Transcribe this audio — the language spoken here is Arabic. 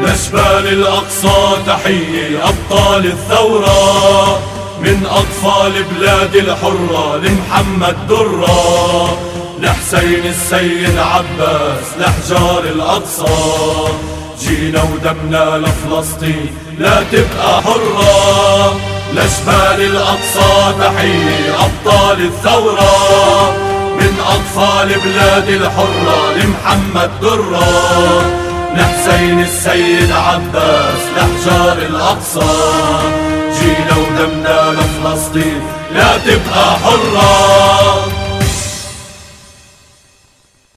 لجبال الأقصى تحية أبطال الثورة، من أطفال بلاد الحرة لمحمد درة، لحسين السيد عباس لحجار الأقصى. جينا ودمنا لفلسطين لا تبقى حرة، لجبال الأقصى تحية أبطال الثورة، من أطفال بلاد الحرة لمحمد درة، لحسين السيد عباس لحجار الأقصى. جينا ودمنا لفلسطين لا تبقى حرة.